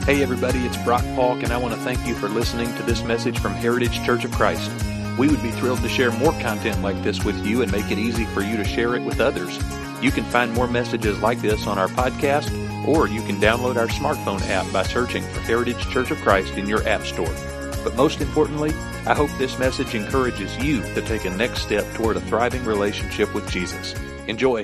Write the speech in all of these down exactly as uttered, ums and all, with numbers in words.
Hey everybody, it's Brock Falk, and I want to thank you for listening to this message from Heritage Church of Christ. We would be thrilled to share more content like this with you and make it easy for you to share it with others. You can find more messages like this on our podcast, or you can download our smartphone app by searching for Heritage Church of Christ in your app store. But most importantly, I hope this message encourages you to take a next step toward a thriving relationship with Jesus. Enjoy.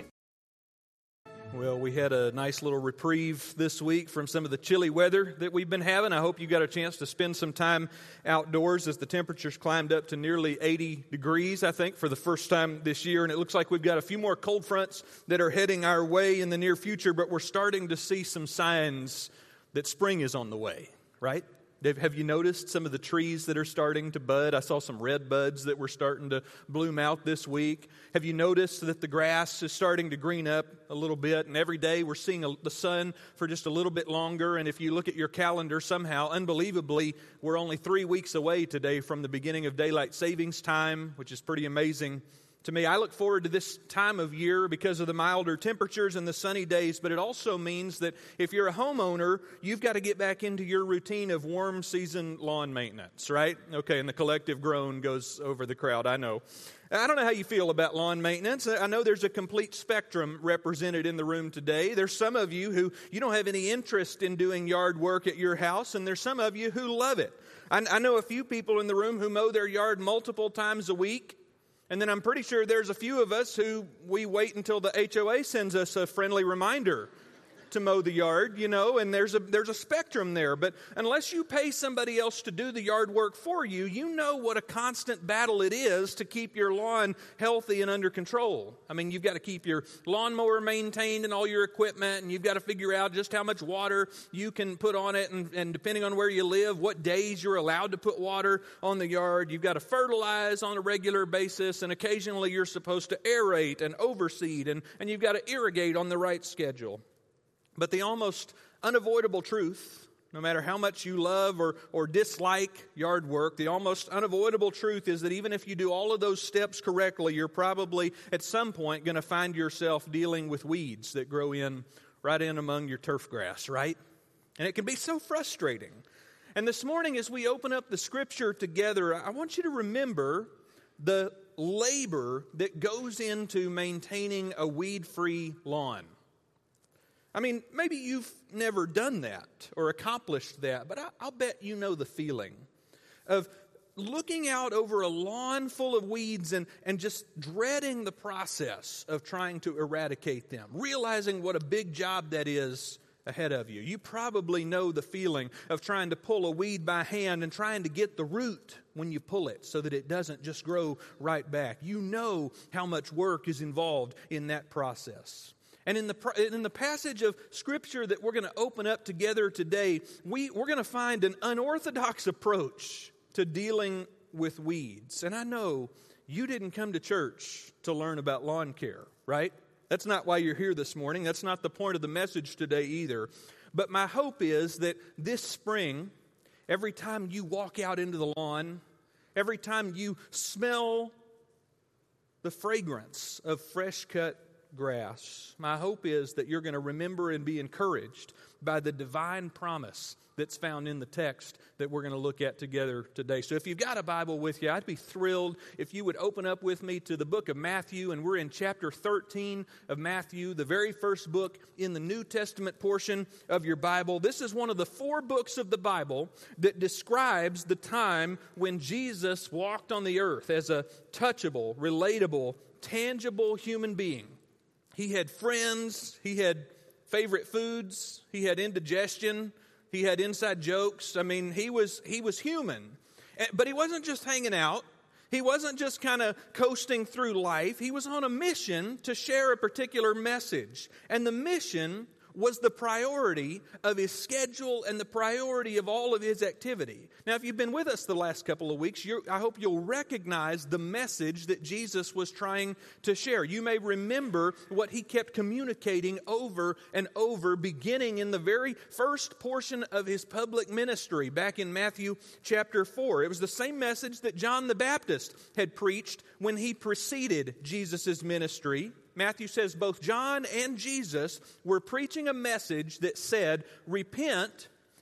Well, we had a nice little reprieve this week from some of the chilly weather that we've been having. I hope you got a chance to spend some time outdoors as the temperatures climbed up to nearly eighty degrees, I think, for the first time this year. And it looks like we've got a few more cold fronts that are heading our way in the near future, but we're starting to see some signs that spring is on the way, right? Have you noticed some of the trees that are starting to bud? I saw some red buds that were starting to bloom out this week. Have you noticed that the grass is starting to green up a little bit? And every day we're seeing a, the sun for just a little bit longer. And if you look at your calendar, somehow, unbelievably, we're only three weeks away today from the beginning of daylight savings time, which is pretty amazing to me. I look forward to this time of year because of the milder temperatures and the sunny days, but it also means that if you're a homeowner, you've got to get back into your routine of warm season lawn maintenance, right? Okay, and the collective groan goes over the crowd, I know. I don't know how you feel about lawn maintenance. I know there's a complete spectrum represented in the room today. There's some of you who you don't have any interest in doing yard work at your house, and there's some of you who love it. I, I know a few people in the room who mow their yard multiple times a week. And then I'm pretty sure there's a few of us who we wait until the H O A sends us a friendly reminder to mow the yard, you know, and there's a there's a spectrum there. But unless you pay somebody else to do the yard work for you, you know what a constant battle it is to keep your lawn healthy and under control. I mean, you've got to keep your lawnmower maintained and all your equipment, and you've got to figure out just how much water you can put on it, and, and depending on where you live, what days you're allowed to put water on the yard. You've got to fertilize on a regular basis, and occasionally you're supposed to aerate and overseed, and, and you've got to irrigate on the right schedule. But the almost unavoidable truth, no matter how much you love or, or dislike yard work, the almost unavoidable truth is that even if you do all of those steps correctly, you're probably at some point going to find yourself dealing with weeds that grow in right in among your turf grass, right? And it can be so frustrating. And this morning as we open up the Scripture together, I want you to remember the labor that goes into maintaining a weed-free lawn. I mean, maybe you've never done that or accomplished that, but I, I'll bet you know the feeling of looking out over a lawn full of weeds and, and just dreading the process of trying to eradicate them, realizing what a big job that is ahead of you. You probably know the feeling of trying to pull a weed by hand and trying to get the root when you pull it so that it doesn't just grow right back. You know how much work is involved in that process. And in the in the passage of Scripture that we're going to open up together today, we, we're going to find an unorthodox approach to dealing with weeds. And I know you didn't come to church to learn about lawn care, right? That's not why you're here this morning. That's not the point of the message today either. But my hope is that this spring, every time you walk out into the lawn, every time you smell the fragrance of fresh-cut grass, my hope is that you're going to remember and be encouraged by the divine promise that's found in the text that we're going to look at together today. So if you've got a Bible with you, I'd be thrilled if you would open up with me to the book of Matthew, and we're in chapter thirteen of Matthew, the very first book in the New Testament portion of your Bible. This is one of the four books of the Bible that describes the time when Jesus walked on the earth as a touchable, relatable, tangible human being. He had friends, he had favorite foods, he had indigestion, he had inside jokes. I mean, he was he was human. But he wasn't just hanging out. He wasn't just kind of coasting through life. He was on a mission to share a particular message. And the mission was the priority of his schedule and the priority of all of his activity. Now, if you've been with us the last couple of weeks, you're, I hope you'll recognize the message that Jesus was trying to share. You may remember what he kept communicating over and over, beginning in the very first portion of his public ministry, back in Matthew chapter four. It was the same message that John the Baptist had preached when he preceded Jesus' ministry. Matthew says both John and Jesus were preaching a message that said, repent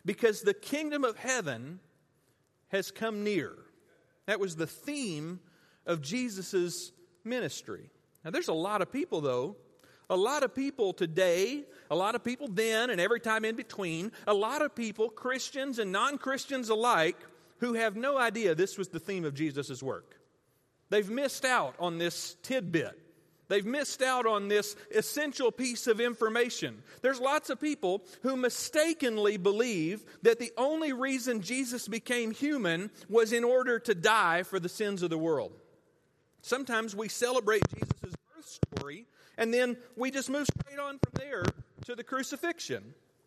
because the kingdom of heaven has come near. That was the theme of Jesus' ministry. Now, there's a lot of people, though, a lot of people today, a lot of people then, and every time in between, a lot of people, Christians and non-Christians alike, who have no idea this was the theme of Jesus' work. They've missed out on this tidbit. They've missed out on this essential piece of information. There's lots of people who mistakenly believe that the only reason Jesus became human was in order to die for the sins of the world. Sometimes we celebrate Jesus' birth story, and then we just move straight on from there to the crucifixion.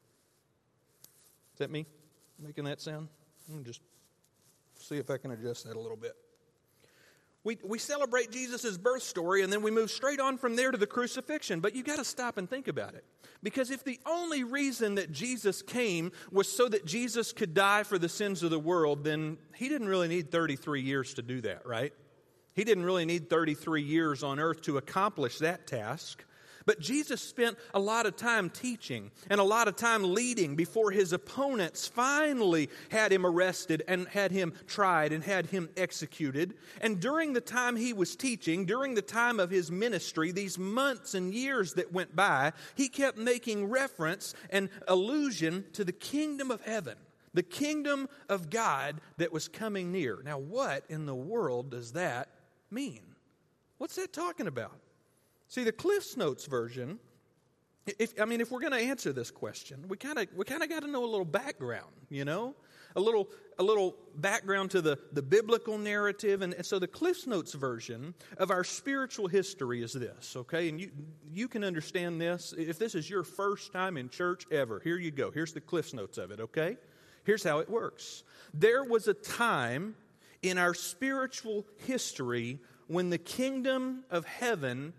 Is that me making that sound? Let me just see if I can adjust that a little bit. We we celebrate Jesus' birth story, and then we move straight on from there to the crucifixion. But you've got to stop and think about it. Because if the only reason that Jesus came was so that Jesus could die for the sins of the world, then he didn't really need thirty-three years to do that, right? He didn't really need thirty-three years on earth to accomplish that task. But Jesus spent a lot of time teaching and a lot of time leading before his opponents finally had him arrested and had him tried and had him executed. And during the time he was teaching, during the time of his ministry, these months and years that went by, he kept making reference and allusion to the kingdom of heaven, the kingdom of God that was coming near. Now, what in the world does that mean? What's that talking about? See, the Cliff's Notes version, if I mean, if we're going to answer this question, we kind of we kind of got to know a little background, you know, a little a little background to the, the biblical narrative, and, and so the Cliff's Notes version of our spiritual history is this, okay? And you you can understand this if this is your first time in church ever. Here you go. Here's the Cliff's Notes of it, okay? Here's how it works. There was a time in our spiritual history when the kingdom of heaven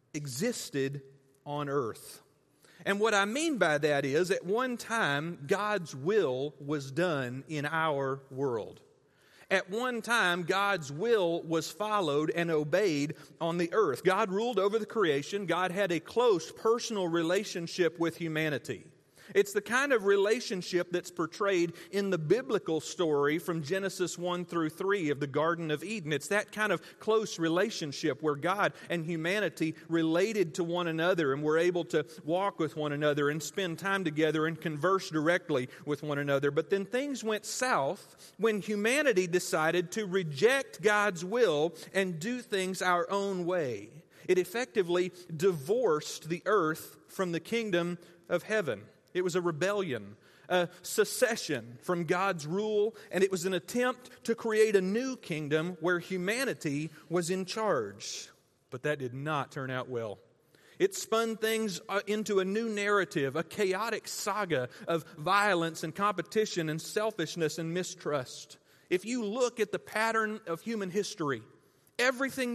existed on earth. And what I mean by that is, at one time, God's will was done in our world. At one time, God's will was followed and obeyed on the earth. God ruled over the creation. God had a close personal relationship with humanity. It's the kind of relationship that's portrayed in the biblical story from Genesis one through three of the Garden of Eden. It's that kind of close relationship where God and humanity related to one another and were able to walk with one another and spend time together and converse directly with one another. But then things went south when humanity decided to reject God's will and do things our own way. It effectively divorced the earth from the kingdom of heaven. It was a rebellion, a secession from God's rule, and it was an attempt to create a new kingdom where humanity was in charge. But that did not turn out well. It spun things into a new narrative, a chaotic saga of violence and competition and selfishness and mistrust. If you look at the pattern of human history, everything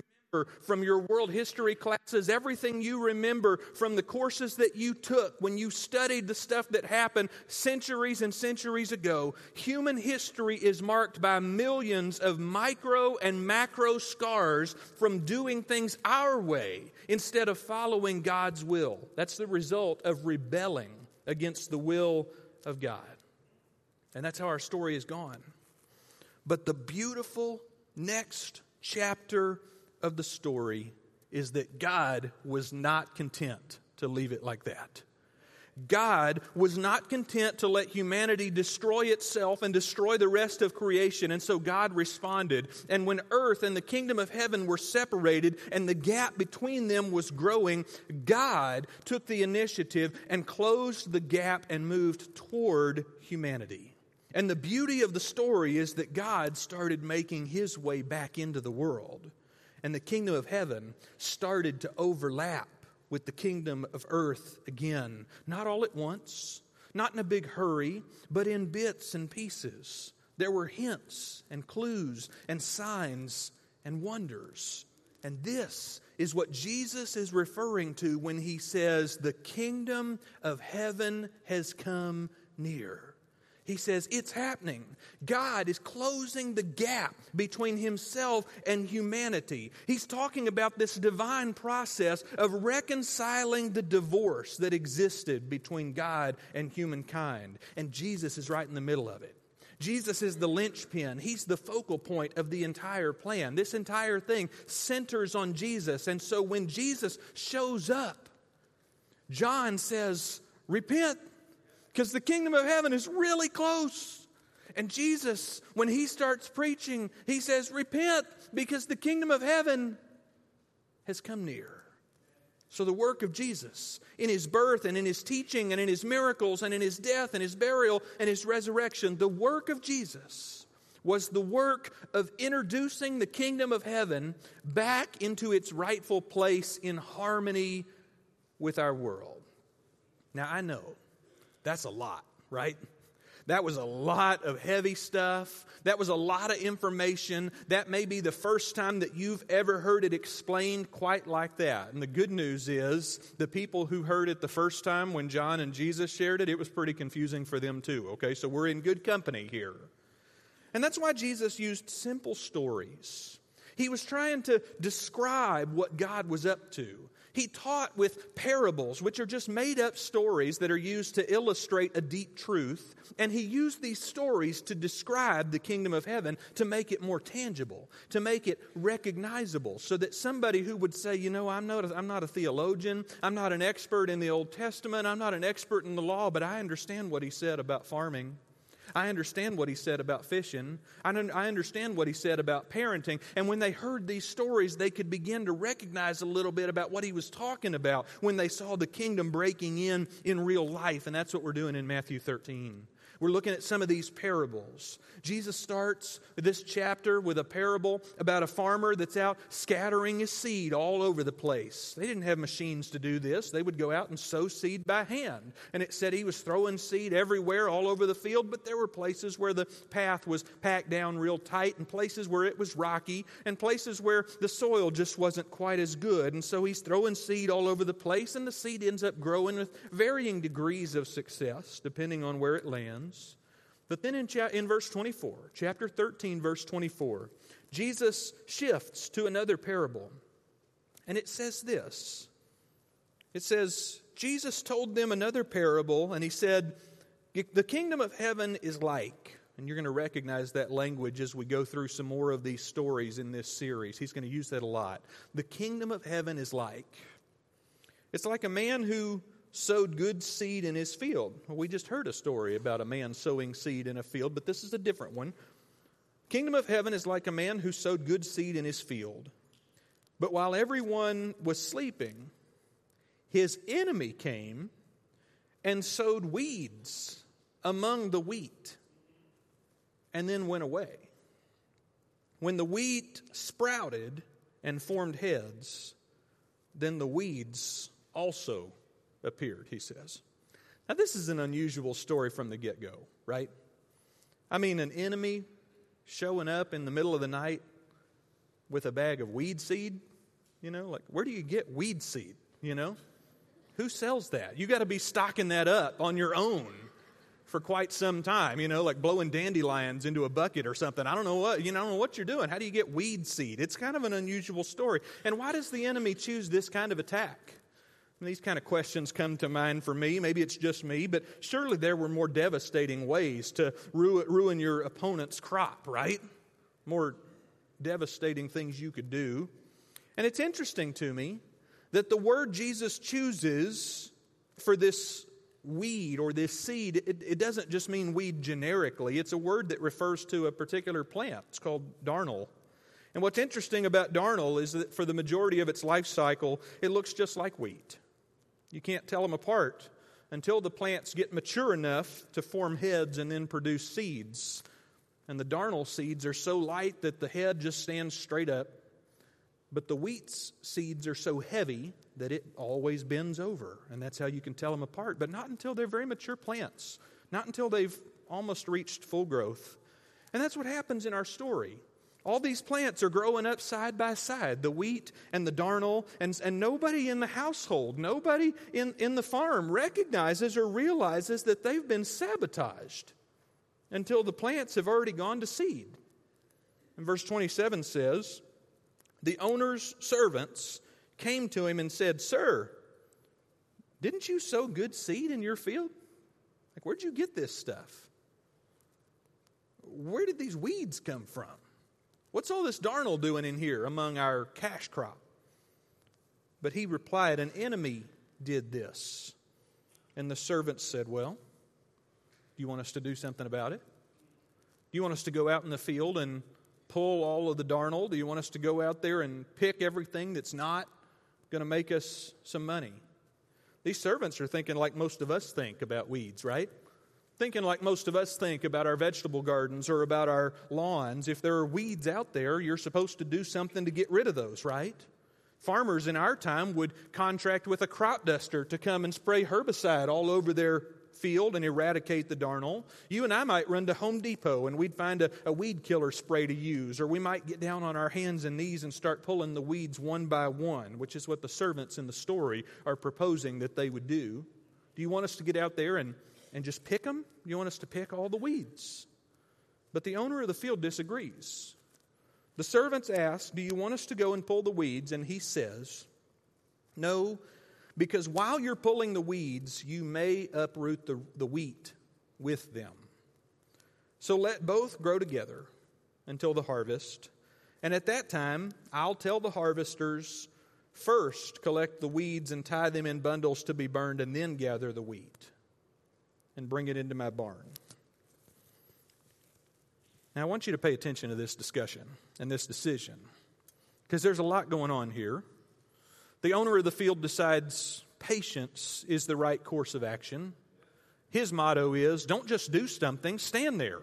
from your world history classes, everything you remember from the courses that you took when you studied the stuff that happened centuries and centuries ago, human history is marked by millions of micro and macro scars from doing things our way instead of following God's will. That's the result of rebelling against the will of God. And that's how our story has gone. But the beautiful next chapter of the story is that God was not content to leave it like that. God was not content to let humanity destroy itself and destroy the rest of creation, and so God responded. And when earth and the kingdom of heaven were separated and the gap between them was growing, God took the initiative and closed the gap and moved toward humanity. And the beauty of the story is that God started making his way back into the world. And the kingdom of heaven started to overlap with the kingdom of earth again. Not all at once, not in a big hurry, but in bits and pieces. There were hints and clues and signs and wonders. And this is what Jesus is referring to when he says, the kingdom of heaven has come near. He says it's happening. God is closing the gap between himself and humanity. He's talking about this divine process of reconciling the divorce that existed between God and humankind. And Jesus is right in the middle of it. Jesus is the linchpin. He's the focal point of the entire plan. This entire thing centers on Jesus. And so when Jesus shows up, John says, repent, because the kingdom of heaven is really close. And Jesus, when he starts preaching, he says, repent, because the kingdom of heaven has come near. So the work of Jesus in his birth and in his teaching and in his miracles and in his death and his burial and his resurrection, the work of Jesus was the work of introducing the kingdom of heaven back into its rightful place in harmony with our world. Now, I know that's a lot, right? That was a lot of heavy stuff. That was a lot of information. That may be the first time that you've ever heard it explained quite like that. And the good news is the people who heard it the first time when John and Jesus shared it, it was pretty confusing for them too, okay? So we're in good company here. And that's why Jesus used simple stories. He was trying to describe what God was up to. He taught with parables, which are just made-up stories that are used to illustrate a deep truth. And he used these stories to describe the kingdom of heaven, to make it more tangible, to make it recognizable, so that somebody who would say, you know, I'm not a, I'm not a theologian, I'm not an expert in the Old Testament, I'm not an expert in the law, but I understand what he said about farming. I understand what he said about fishing. I understand what he said about parenting. And when they heard these stories, they could begin to recognize a little bit about what he was talking about when they saw the kingdom breaking in in real life. And that's what we're doing in Matthew thirteen. We're looking at some of these parables. Jesus starts this chapter with a parable about a farmer that's out scattering his seed all over the place. They didn't have machines to do this. They would go out and sow seed by hand. And it said he was throwing seed everywhere, all over the field, but there were places where the path was packed down real tight, and places where it was rocky, and places where the soil just wasn't quite as good. And so he's throwing seed all over the place, and the seed ends up growing with varying degrees of success, depending on where it lands. But then in, cha- in verse twenty-four, chapter thirteen, verse twenty-four, Jesus shifts to another parable. And it says this. It says, Jesus told them another parable, and he said, the kingdom of heaven is like, and you're going to recognize that language as we go through some more of these stories in this series. He's going to use that a lot. The kingdom of heaven is like. It's like a man who sowed good seed in his field. Well, we just heard a story about a man sowing seed in a field, but this is a different one. Kingdom of heaven is like a man who sowed good seed in his field. But while everyone was sleeping, his enemy came and sowed weeds among the wheat and then went away. When the wheat sprouted and formed heads, then the weeds also appeared, he says. Now, this is an unusual story from the get-go, right? I mean, an enemy showing up in the middle of the night with a bag of weed seed, you know, like, where do you get weed seed, you know? Who sells that? You got to be stocking that up on your own for quite some time, you know, like blowing dandelions into a bucket or something. I don't know what, you know, I don't know what you're doing. How do you get weed seed? It's kind of an unusual story. And why does the enemy choose this kind of attack? These kind of questions come to mind for me. Maybe it's just me, but surely there were more devastating ways to ruin your opponent's crop, right? More devastating things you could do. And it's interesting to me that the word Jesus chooses for this weed or this seed, it, it doesn't just mean weed generically. It's a word that refers to a particular plant. It's called darnel. And what's interesting about darnel is that for the majority of its life cycle, it looks just like wheat. You can't tell them apart until the plants get mature enough to form heads and then produce seeds. And the darnel seeds are so light that the head just stands straight up. But the wheat's seeds are so heavy that it always bends over. And that's how you can tell them apart. But not until they're very mature plants. Not until they've almost reached full growth. And that's what happens in our story. All these plants are growing up side by side, the wheat and the darnel, and, and nobody in the household, nobody in, in the farm recognizes or realizes that they've been sabotaged. until the plants have already gone to seed. And verse twenty-seven says, the owner's servants came to him and said, Sir, didn't you sow good seed in your field? Like, where'd you get this stuff? Where did these weeds come from? What's all this darnel doing in here among our cash crop? But he replied, an enemy did this. And the servants said, well, do you want us to do something about it? Do you want us to go out in the field and pull all of the darnel? Do you want us to go out there and pick everything that's not going to make us some money? These servants are thinking like most of us think about weeds, right? Thinking like most of us think about our vegetable gardens or about our lawns. If there are weeds out there, you're supposed to do something to get rid of those, right? Farmers in our time would contract with a crop duster to come and spray herbicide all over their field and eradicate the darnel. You and I might run to Home Depot and we'd find a, a weed killer spray to use, or we might get down on our hands and knees and start pulling the weeds one by one, which is what the servants in the story are proposing that they would do. Do you want us to get out there and, and just pick them? Do you want us to pick all the weeds? But the owner of the field disagrees. The servants ask, do you want us to go and pull the weeds? And he says, no, because while you're pulling the weeds, you may uproot the, the wheat with them. So let both grow together until the harvest. And at that time, I'll tell the harvesters, first collect the weeds and tie them in bundles to be burned, and then gather the wheat and bring it into my barn. Now, I want you to pay attention to this discussion and this decision, because there's a lot going on here. The owner of the field decides patience is the right course of action. His motto is, don't just do something, stand there.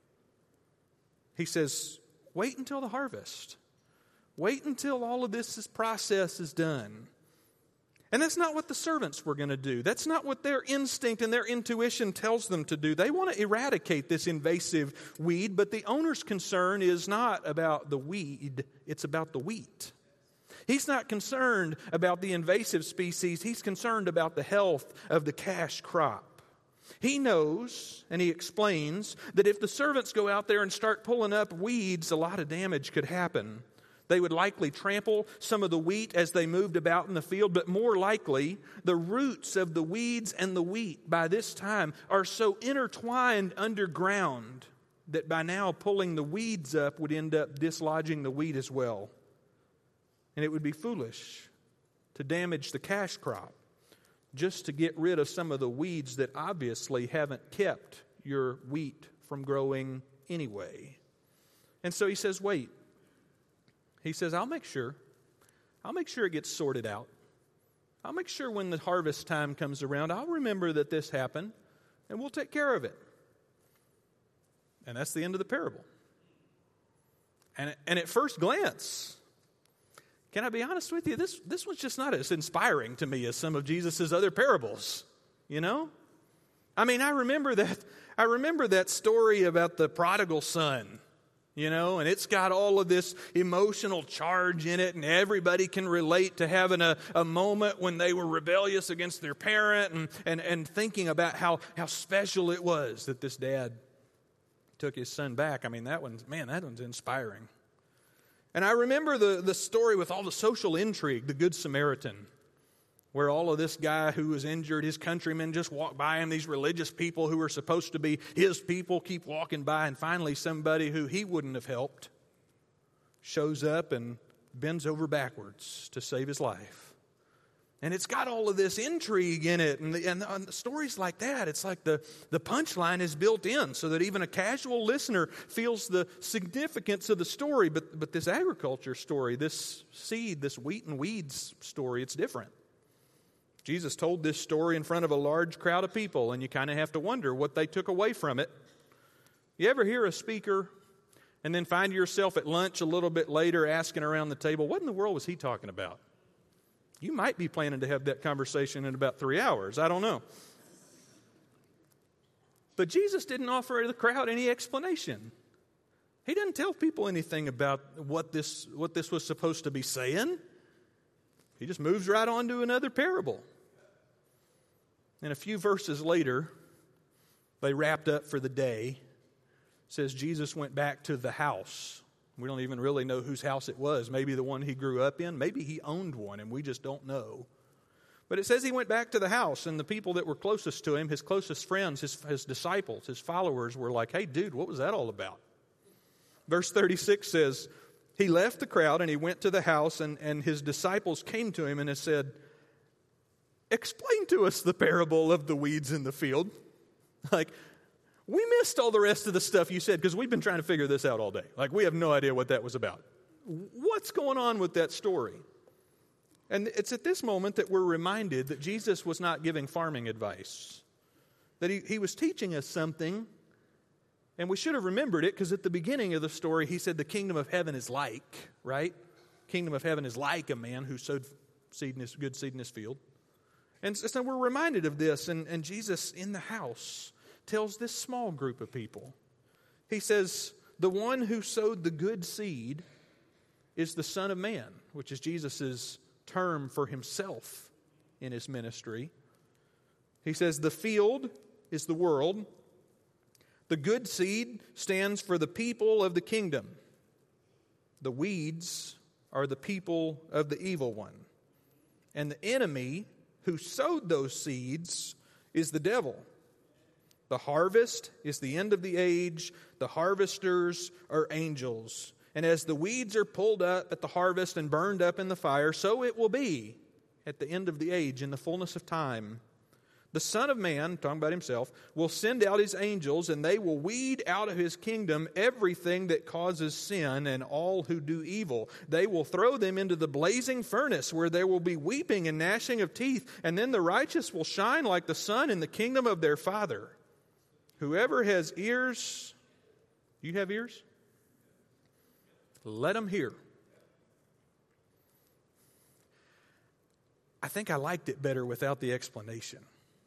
He says, wait until the harvest. Wait until all of this process is done. And that's not what the servants were going to do. That's not what their instinct and their intuition tells them to do. They want to eradicate this invasive weed, but the owner's concern is not about the weed, it's about the wheat. He's not concerned about the invasive species. He's concerned about the health of the cash crop. He knows, and he explains, that if the servants go out there and start pulling up weeds, a lot of damage could happen. They would likely trample some of the wheat as they moved about in the field, but more likely, the roots of the weeds and the wheat by this time are so intertwined underground that by now pulling the weeds up would end up dislodging the wheat as well. And it would be foolish to damage the cash crop just to get rid of some of the weeds that obviously haven't kept your wheat from growing anyway. And so he says, wait. He says, I'll make sure. I'll make sure it gets sorted out. I'll make sure when the harvest time comes around, I'll remember that this happened, and we'll take care of it. And that's the end of the parable. And, and at first glance, can I be honest with you? This, this was just not as inspiring to me as some of Jesus' other parables, you know? I mean, I remember that, I remember that story about the prodigal son. You know, and it's got all of this emotional charge in it, and everybody can relate to having a, a moment when they were rebellious against their parent and, and, and thinking about how, how special it was that this dad took his son back. I mean, that one's, man, that one's inspiring. And I remember the, the story with all the social intrigue, the Good Samaritan, where all of this guy who was injured, his countrymen just walk by him, these religious people who were supposed to be his people keep walking by, and finally somebody who he wouldn't have helped shows up and bends over backwards to save his life. And it's got all of this intrigue in it, and, the, and, the, and the stories like that, it's like the, the punchline is built in so that even a casual listener feels the significance of the story. But, but this agriculture story, this seed, this wheat and weeds story, it's different. Jesus told this story in front of a large crowd of people, and you kind of have to wonder what they took away from it. You ever hear a speaker and then find yourself at lunch a little bit later asking around the table, what in the world was he talking about? You might be planning to have that conversation in about three hours. I don't know. But Jesus didn't offer the crowd any explanation. He didn't tell people anything about what this, what this was supposed to be saying. He just moves right on to another parable. And a few verses later, they wrapped up for the day. says Jesus went back to the house. We don't even really know whose house it was. Maybe the one he grew up in. Maybe he owned one and we just don't know. But it says he went back to the house, and the people that were closest to him, his closest friends, his, his disciples, his followers, were like, hey, dude, what was that all about? Verse thirty-six says, he left the crowd and he went to the house, and, and his disciples came to him and they said, explain to us the parable of the weeds in the field. Like, we missed all the rest of the stuff you said because we've been trying to figure this out all day. Like, we have no idea what that was about. What's going on with that story? And it's at this moment that we're reminded that Jesus was not giving farming advice. That he, he was teaching us something, and we should have remembered it because at the beginning of the story he said the kingdom of heaven is like, right? Kingdom of heaven is like a man who sowed seed in his, good seed in his field. And so we're reminded of this, and, and Jesus in the house tells this small group of people. He says, the one who sowed the good seed is the Son of Man, which is Jesus' term for himself in his ministry. He says, the field is the world. The good seed stands for the people of the kingdom. The weeds are the people of the evil one. And the enemy who sowed those seeds is the devil. The harvest is the end of the age. The harvesters are angels. And as the weeds are pulled up at the harvest and burned up in the fire, so it will be at the end of the age, in the fullness of time. The Son of Man, talking about himself, will send out his angels, and they will weed out of his kingdom everything that causes sin and all who do evil. They will throw them into the blazing furnace, where there will be weeping and gnashing of teeth. And then the righteous will shine like the sun in the kingdom of their Father. Whoever has ears, you have ears? Let them hear. I think I liked it better without the explanation.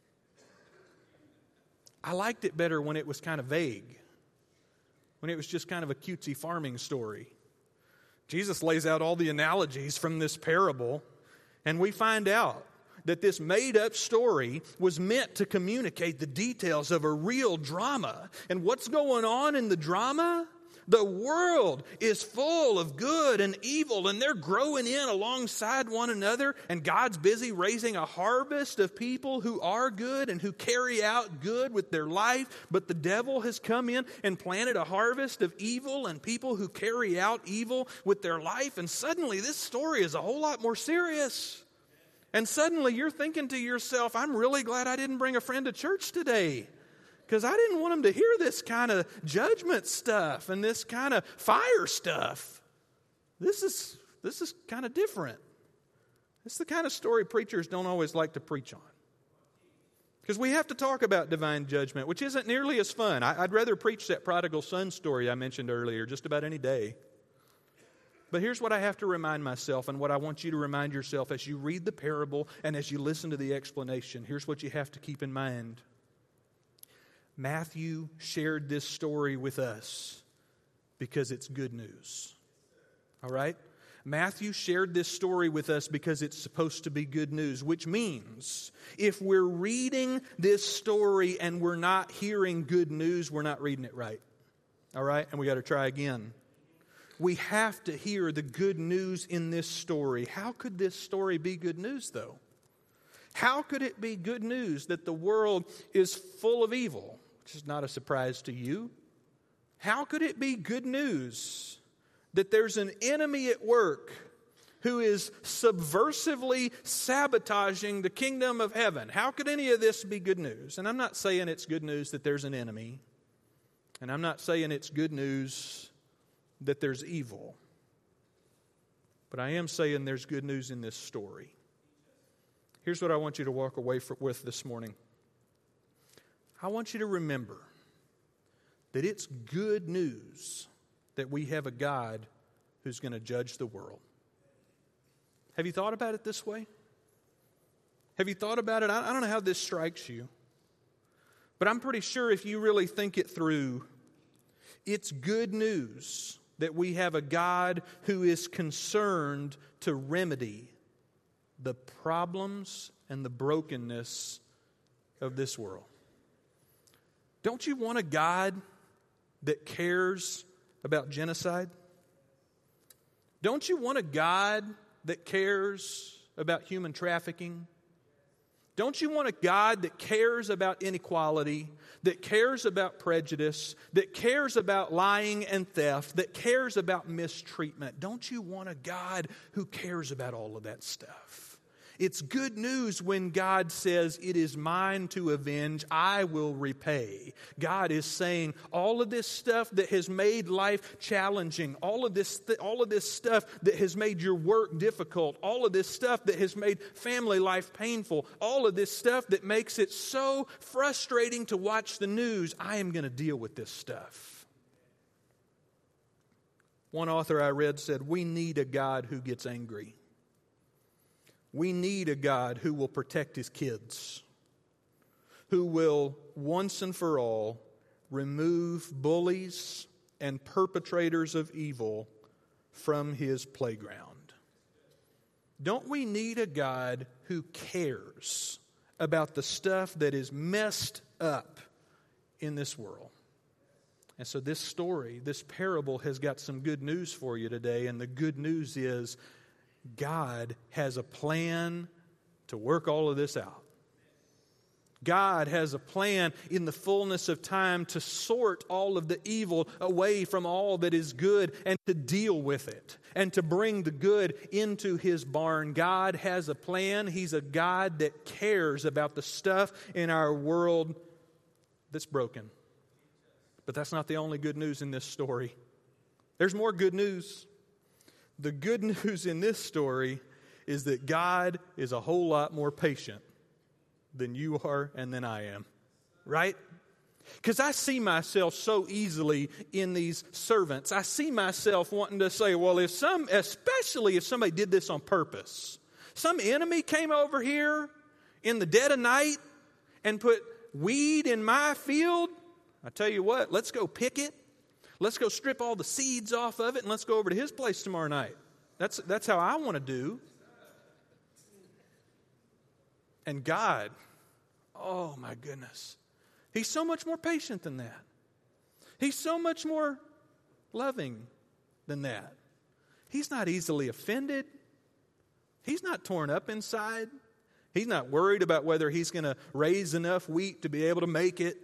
I liked it better when it was kind of vague, when it was just kind of a cutesy farming story. Jesus lays out all the analogies from this parable, and we find out that this made-up story was meant to communicate the details of a real drama. And what's going on in the drama? The world is full of good and evil, and they're growing in alongside one another, and God's busy raising a harvest of people who are good and who carry out good with their life, but the devil has come in and planted a harvest of evil and people who carry out evil with their life, and suddenly this story is a whole lot more serious. And suddenly you're thinking to yourself, I'm really glad I didn't bring a friend to church today, because I didn't want him to hear this kind of judgment stuff and this kind of fire stuff. This is this is kind of different. It's the kind of story preachers don't always like to preach on. Because we have to talk about divine judgment, which isn't nearly as fun. I, I'd rather preach that prodigal son story I mentioned earlier just about any day. But here's what I have to remind myself, and what I want you to remind yourself as you read the parable and as you listen to the explanation. Here's what you have to keep in mind. Matthew shared this story with us because it's good news. All right? Matthew shared this story with us because it's supposed to be good news, which means if we're reading this story and we're not hearing good news, we're not reading it right. All right? And we got to try again. We have to hear the good news in this story. How could this story be good news, though? How could it be good news that the world is full of evil, which is not a surprise to you? How could it be good news that there's an enemy at work who is subversively sabotaging the kingdom of heaven? How could any of this be good news? And I'm not saying it's good news that there's an enemy, and I'm not saying it's good news that there's evil. But I am saying there's good news in this story. Here's what I want you to walk away with this morning. I want you to remember that it's good news that we have a God who's going to judge the world. Have you thought about it this way? Have you thought about it? I don't know how this strikes you, but I'm pretty sure if you really think it through, it's good news that we have a God who is concerned to remedy the problems and the brokenness of this world. Don't you want a God that cares about genocide? Don't you want a God that cares about human trafficking? Don't you want a God that cares about inequality, that cares about prejudice, that cares about lying and theft, that cares about mistreatment? Don't you want a God who cares about all of that stuff? It's good news when God says, "It is mine to avenge, I will repay." God is saying all of this stuff that has made life challenging, all of this th- all of this stuff that has made your work difficult, all of this stuff that has made family life painful, all of this stuff that makes it so frustrating to watch the news, I am going to deal with this stuff. One author I read said, "We need a God who gets angry. We need a God who will protect His kids, who will once and for all remove bullies and perpetrators of evil from His playground." Don't we need a God who cares about the stuff that is messed up in this world? And so this story, this parable has got some good news for you today, and the good news is God has a plan to work all of this out. God has a plan in the fullness of time to sort all of the evil away from all that is good and to deal with it and to bring the good into His barn. God has a plan. He's a God that cares about the stuff in our world that's broken. But that's not the only good news in this story. There's more good news. The good news in this story is that God is a whole lot more patient than you are and than I am. Right? Because I see myself so easily in these servants. I see myself wanting to say, well, if some, especially if somebody did this on purpose. Some enemy came over here in the dead of night and put weed in my field. I tell you what, let's go pick it. Let's go strip all the seeds off of it and let's go over to his place tomorrow night. That's, that's how I want to do. And God, oh my goodness, He's so much more patient than that. He's so much more loving than that. He's not easily offended. He's not torn up inside. He's not worried about whether He's going to raise enough wheat to be able to make it.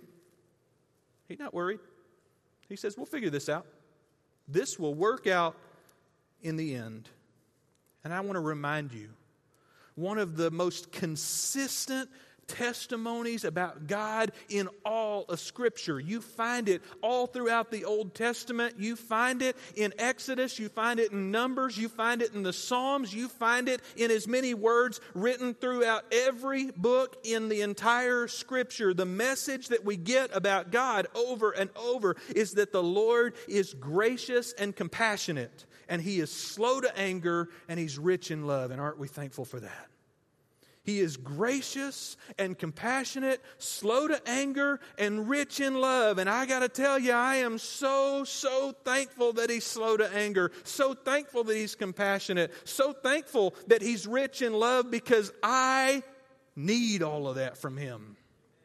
He's not worried. He says, we'll figure this out. This will work out in the end. And I want to remind you, one of the most consistent testimonies about God in all of Scripture. You find it all throughout the Old Testament. You find it in Exodus. You find it in Numbers. You find it in the Psalms. You find it in as many words written throughout every book in the entire Scripture. The message that we get about God over and over is that the Lord is gracious and compassionate, and He is slow to anger, and He's rich in love. And aren't we thankful for that? He is gracious and compassionate, slow to anger, and rich in love. And I got to tell you, I am so, so thankful that He's slow to anger, so thankful that He's compassionate, so thankful that He's rich in love, because I need all of that from Him.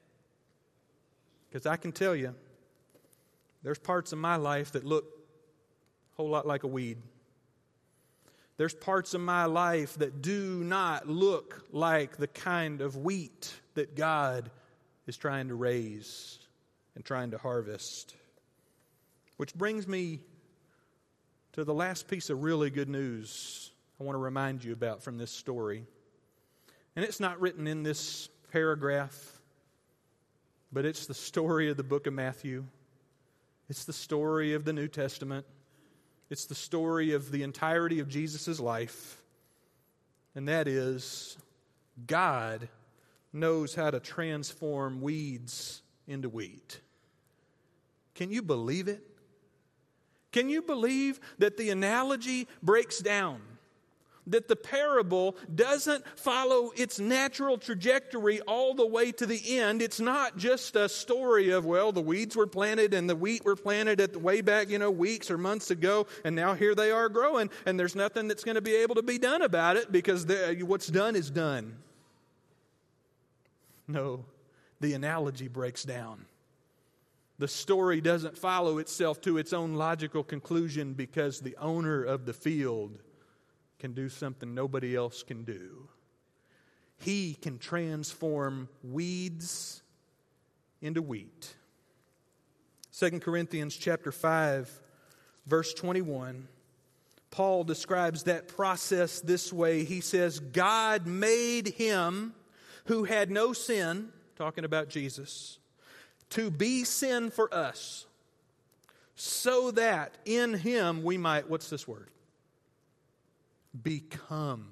Because I can tell you, there's parts of my life that look a whole lot like a weed. There's parts of my life that do not look like the kind of wheat that God is trying to raise and trying to harvest. Which brings me to the last piece of really good news I want to remind you about from this story. And it's not written in this paragraph, but it's the story of the book of Matthew. It's the story of the New Testament. It's the story of the entirety of Jesus' life. And that is, God knows how to transform weeds into wheat. Can you believe it? Can you believe that the analogy breaks down? That the parable doesn't follow its natural trajectory all the way to the end. It's not just a story of, well, the weeds were planted and the wheat were planted at the way back, you know, weeks or months ago, and now here they are growing, and there's nothing that's going to be able to be done about it because what's done is done. No, the analogy breaks down. The story doesn't follow itself to its own logical conclusion because the owner of the field can do something nobody else can do. He can transform weeds into wheat. Second Corinthians chapter five, verse twenty-one. Paul describes that process this way. He says, God made him who had no sin, talking about Jesus, to be sin for us, so that in him we might, what's this word? Become.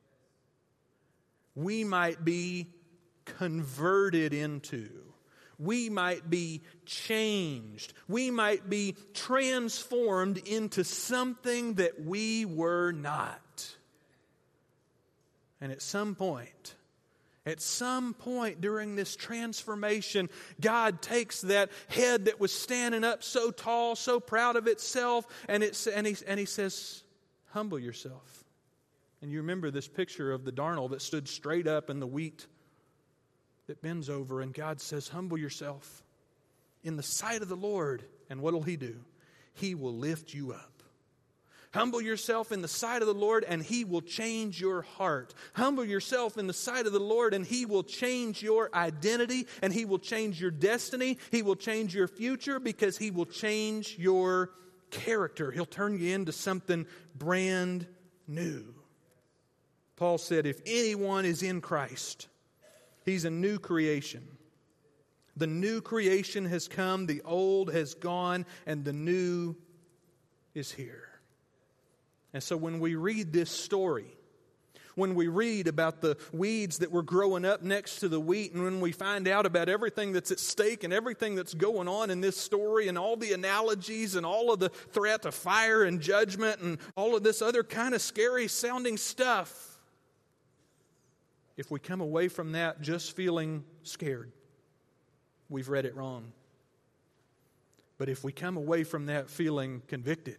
We might be converted into. We might be changed. We might be transformed into something that we were not. And at some point, At some point during this transformation, God takes that head that was standing up so tall, so proud of itself, and, it's, and, he, and he says, humble yourself. And you remember this picture of the darnel that stood straight up and the wheat that bends over, and God says, humble yourself in the sight of the Lord. And what will He do? He will lift you up. Humble yourself in the sight of the Lord, and He will change your heart. Humble yourself in the sight of the Lord, and He will change your identity, and He will change your destiny. He will change your future because He will change your character. He'll turn you into something brand new. Paul said, if anyone is in Christ, he's a new creation. The new creation has come, the old has gone, and the new is here. And so when we read this story, when we read about the weeds that were growing up next to the wheat, and when we find out about everything that's at stake and everything that's going on in this story and all the analogies and all of the threat of fire and judgment and all of this other kind of scary sounding stuff, if we come away from that just feeling scared, we've read it wrong. But if we come away from that feeling convicted,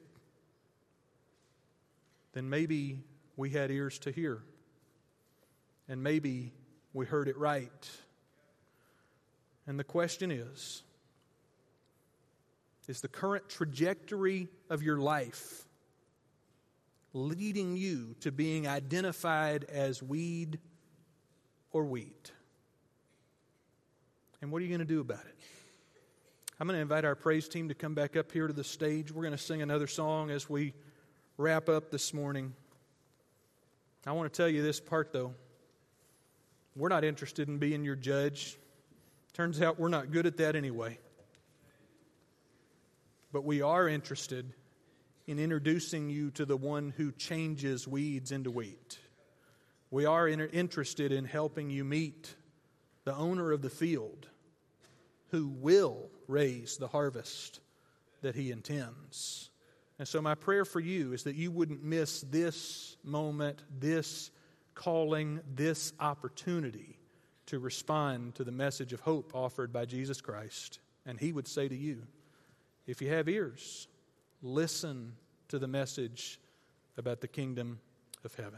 then maybe we had ears to hear. And maybe we heard it right. And the question is, is the current trajectory of your life leading you to being identified as weed or wheat? And what are you going to do about it? I'm going to invite our praise team to come back up here to the stage. We're going to sing another song as we wrap up this morning. I want to tell you this part, though. We're not interested in being your judge. Turns out we're not good at that anyway. But we are interested in introducing you to the one who changes weeds into wheat. We are in- interested in helping you meet the owner of the field who will raise the harvest that He intends. And so my prayer for you is that you wouldn't miss this moment, this calling, this opportunity to respond to the message of hope offered by Jesus Christ. And He would say to you, if you have ears, listen to the message about the kingdom of heaven.